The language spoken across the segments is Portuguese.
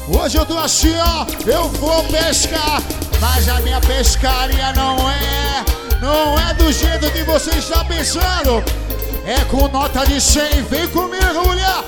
Hoje eu tô assim, ó, eu vou pescar, mas a minha pescaria não é do jeito que você está pensando. É com nota de 100, vem comigo, mulher.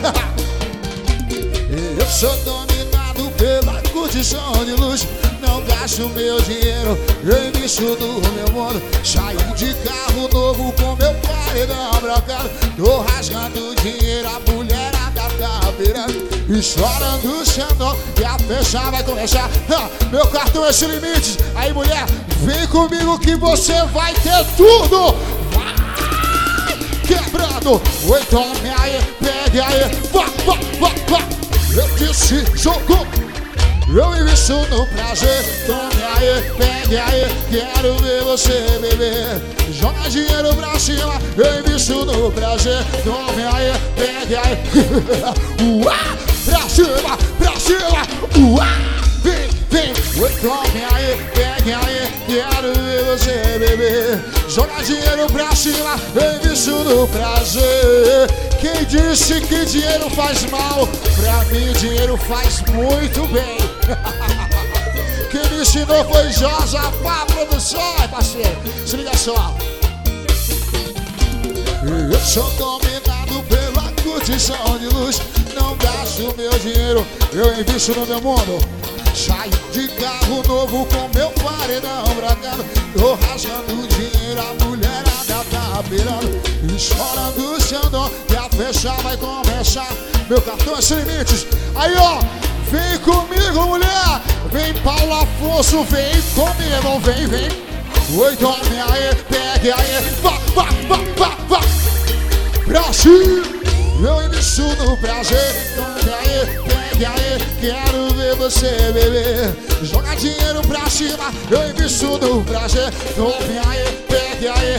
Eu sou dominado pela curtição de luxo. Não gasto meu dinheiro, eu invisto no meu mundo. Saí de carro novo com meu paredão brocado. Tô rasgando dinheiro, a mulherada tá pirando e chorando o Xandão, e a festa vai começar. Meu cartão é sem limites. Aí, mulher, vem comigo que você vai ter tudo. Vai quebrando. Oi, tome aí, pegue aí. Vá. Eu disse, jogou. Eu invisto no prazer. Tome aí, pegue aí. Quero ver você beber. Joga dinheiro pra cima. Eu invisto no prazer. Tome aí, pegue aí. Pra cima. Vem. Oi, tome aí, pegue aí. Quero ver você beber. Joga dinheiro pra cima. Eu invisto no prazer. Quem disse que dinheiro faz mal? Pra mim dinheiro faz muito bem. Quem me ensinou foi Josafá Produções, parceiro. Se liga só. Eu sou dominado pela curtição de luz. Não gasto meu dinheiro, eu invisto no meu mundo. Saio de carro novo com meu paredão brocado. Tô rasgando dinheiro, a mulherada tá pirando e chorando o Xandão, e a festa vai começar. Meu cartão é sem limites. Aí, ó, vem comigo, mulher. Vem, Paulo Afonso, vem comigo, vem. Oi, tome aí, pegue aí. Vá. Brasil, eu invisto no prazer. Tome aí, pegue aí. Quero ver você beber. Joga dinheiro pra cima. Eu invisto no prazer. Tome aí, pegue aí.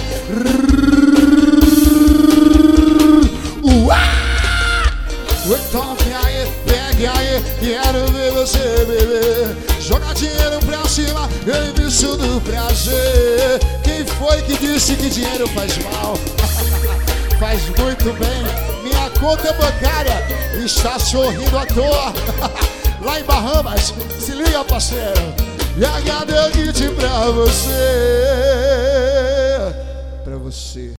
Oi, tome aí, pegue aí. Quero ver você beber. Joga dinheiro pra cima. Eu invisto no prazer. Quem foi que disse que dinheiro faz mal? Faz muito bem. Minha conta bancária está sorrindo à toa. Lá em Bahamas, se liga, parceiro. E a HD pra você. Pra você.